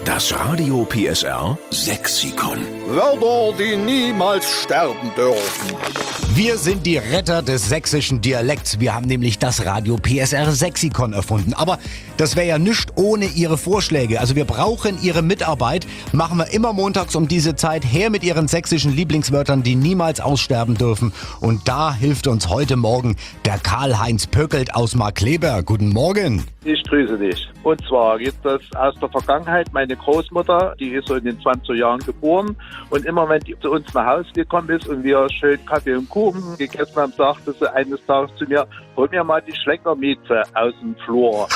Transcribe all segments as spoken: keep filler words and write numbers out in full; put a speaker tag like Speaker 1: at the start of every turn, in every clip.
Speaker 1: Das Radio P S R Sexikon.
Speaker 2: Wörter, die niemals sterben dürfen.
Speaker 3: Wir sind die Retter des sächsischen Dialekts. Wir haben nämlich das Radio P S R Sexikon erfunden. Aber das wäre ja nichts ohne Ihre Vorschläge. Also wir brauchen Ihre Mitarbeit. Machen wir immer montags um diese Zeit. Her mit Ihren sächsischen Lieblingswörtern, die niemals aussterben dürfen. Und da hilft uns heute Morgen der Karl-Heinz Pöckelt aus Markkleeberg. Guten Morgen.
Speaker 4: Ich grüße dich. Und zwar geht das aus der Vergangenheit. Meine Großmutter, die ist so in den zwanziger Jahren geboren. Und immer wenn die zu uns nach Hause gekommen ist und wir schön Kaffee und Kuchen gegessen haben, sagte sie eines Tages zu mir, hol mir mal die Schlenkermieze aus dem Flur.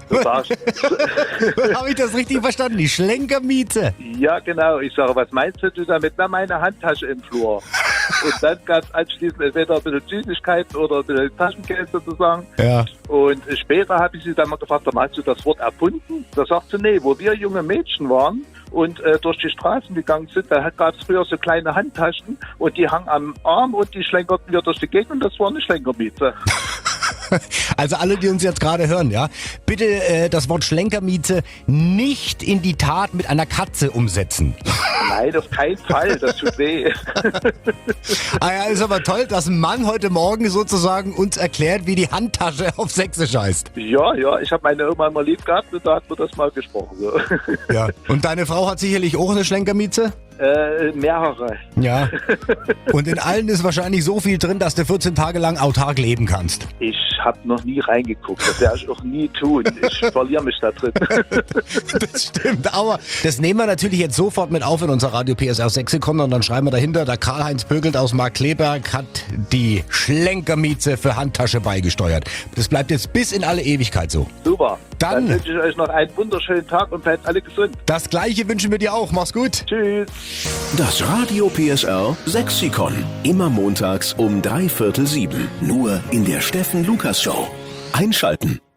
Speaker 3: Habe ich das richtig verstanden? Die Schlenkermieze?
Speaker 4: Ja, genau. Ich sage, was meinst du damit? Na, meine Handtasche im Flur. Und dann gab es anschließend entweder ein bisschen Süßigkeiten oder ein bisschen Taschengeld sozusagen.
Speaker 3: Ja.
Speaker 4: Und später habe ich sie dann mal gefragt, hast du das Wort erfunden? Da sagt sie, nee, wo wir junge Mädchen waren und äh, durch die Straßen gegangen sind, da gab es früher so kleine Handtaschen und die hangen am Arm und die schlenkerten wir durch die Gegend und das war eine Schlenkermieze.
Speaker 3: Also alle, die uns jetzt gerade hören, ja, bitte äh, das Wort Schlenkermieze nicht in die Tat mit einer Katze umsetzen.
Speaker 4: Nein, auf keinen Fall, das tut weh.
Speaker 3: Ah ja, ist aber toll, dass ein Mann heute Morgen sozusagen uns erklärt, wie die Handtasche auf Sächsisch heißt.
Speaker 4: Ja, ja, ich habe meine Oma immer lieb gehabt und da hat man das mal gesprochen. So.
Speaker 3: Ja. Und deine Frau hat sicherlich auch eine Schlenkermieze?
Speaker 4: Äh, mehrere.
Speaker 3: Ja. Und in allen ist wahrscheinlich so viel drin, dass du vierzehn Tage lang autark leben kannst.
Speaker 4: Ich habe noch nie reingeguckt, das werde ich auch nie tun. Ich verliere mich da drin.
Speaker 3: Das stimmt, aber das nehmen wir natürlich jetzt sofort mit auf in unser Radio P S R Sexikon und dann schreiben wir dahinter, der Karl-Heinz Pöckelt aus Markkleeberg hat die Schlenkermieze für Handtasche beigesteuert. Das bleibt jetzt bis in alle Ewigkeit so.
Speaker 4: Super.
Speaker 3: Dann,
Speaker 4: Dann wünsche ich euch noch einen wunderschönen Tag und bleibt alle gesund.
Speaker 3: Das Gleiche wünschen wir dir auch. Mach's gut.
Speaker 4: Tschüss.
Speaker 1: Das Radio P S R Sexikon. Immer montags um drei Viertel sieben. Nur in der Steffen Lukas Show. Einschalten.